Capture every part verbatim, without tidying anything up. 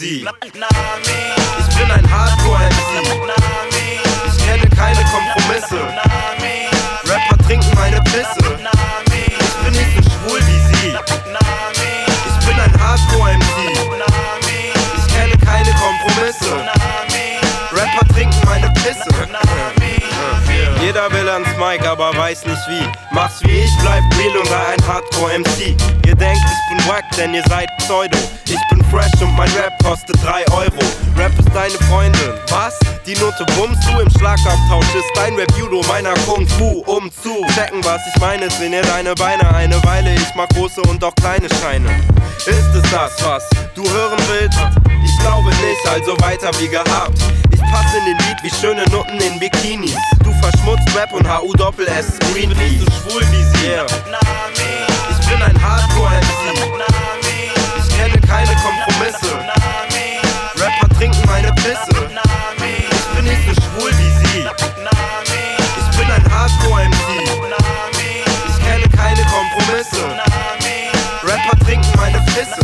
sie. Ich bin ein Hardcore-M C. Ich kenne keine Kompromisse. Rapper trinken meine Pisse. Ich bin nicht so schwul wie sie. Ich bin ein Hardcore-M C. Ich kenne keine Kompromisse. Rapper trinken meine Pisse. Jeder will ans Mic, aber weiß nicht wie. Mach's wie ich, bleib real und sei ein Hardcore-M C. Ihr denkt, ich bin wack, denn ihr seid Pseudo. Ich bin fresh und mein Rap kostet drei Euro. Rap ist deine Freundin, was? Die Note bummst du, im Schlagabtausch ist dein Rap-Judo meiner Kung Fu. Um zu checken, was ich meine, trainier deine Beine eine Weile. Ich mach große und auch kleine Scheine. Ist es das, was du hören willst? Ich glaube nicht, also weiter wie gehabt. Ich pass in den Lied wie schöne Nutten in Bikinis. Du verschmutzt Rap und H U Doppel S Green. Bist du schwul wie sie? Yeah. Ich bin ein Hardcore-M C. Ich kenne keine Kompromisse. Rapper trinken meine Pisse. Ich bin nicht so schwul wie sie. Ich bin ein Hardcore-M C. Ich kenne keine Kompromisse. Rapper trinken meine Pisse.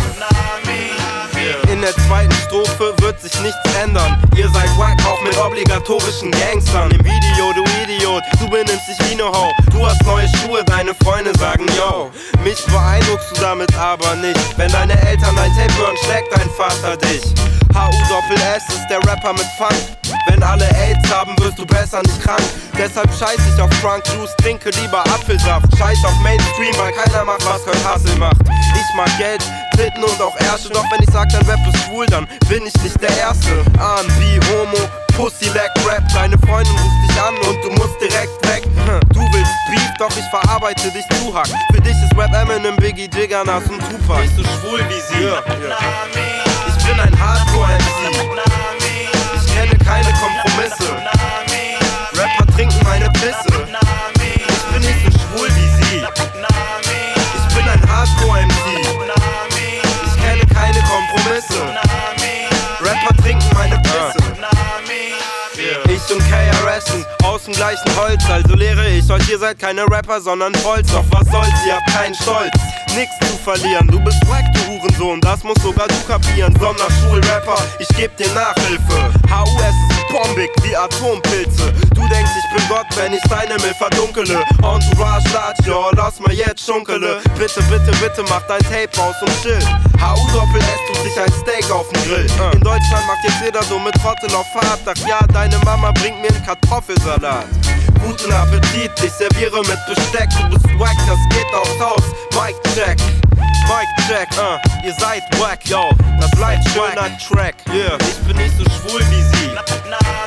In der zweiten Strophe wird sich nichts ändern. Ihr seid wack, auch mit obligatorischen Gangstern. Im Video, du Idiot, du benimmst dich wie ne Ho. Du hast neue Schuhe, deine Freunde sagen yo. Mich beeindruckst du damit aber nicht. Wenn deine Eltern dein Tape hören, schlägt dein Vater dich. H U Doppel S ist der Rapper mit Funk. Wenn alle AIDS haben, wirst du besser nicht krank. Deshalb scheiß ich auf Frank Juice, trinke lieber Apfelsaft. Scheiß auf Mainstream, weil keiner macht, was Kurt Hassel macht. Ich mag Geld, Titten und auch Ärsche. Doch wenn ich sag, dein Rap ist schwul, dann bin ich nicht der Erste. A und B, Homo, Pussy, Leg, Rap. Deine Freundin ruft dich an und du musst direkt weg. Du willst Beef, doch ich verarbeite dich zu Hack. Für dich ist Rap Eminem, Biggie, Jigger, Nas und Tupac. Nicht so schwul wie sie. Ja, ja. Ich bin ein Hardcore-M C. Ich kenne keine Kompromisse. Rapper trinken meine Pisse. Ich bin nicht so schwul wie sie. Ich bin ein Hardcore-M C. Ich kenne keine Kompromisse. Rapper trinken meine Pisse. Ich und K R S sind aus dem gleichen Holz, also lehre ich euch, ihr seid keine Rapper, sondern Bolz. Doch was soll's, ihr habt keinen Stolz, nix zu verlieren. Du bist wack, du Hurensohn, das musst sogar du kapieren. Sonderschulrapper, ich geb dir Nachhilfe. H U S ist bombig wie Atompilze. Du denkst, ich bin Gott, wenn ich deine Milch verdunkele. Entourage latscht, ja, lass mal jetzt schunkele. Bitte, bitte, bitte, mach dein Tape raus und chill. H U Doppel S tut sich ein Steak auf den Grill. In Deutschland macht jetzt jeder so mit Trottel auf Fahrt. Ach ja, deine Mama bringt mir einen Kartoffelsalat. Guten Appetit, ich serviere mit Besteck. Du bist wack, das geht aufs Haus. Mic check, Mic check, uh, ihr seid wack, yo. Das bleibt schöner Track, yeah. Ich bin nicht so schwul wie sie.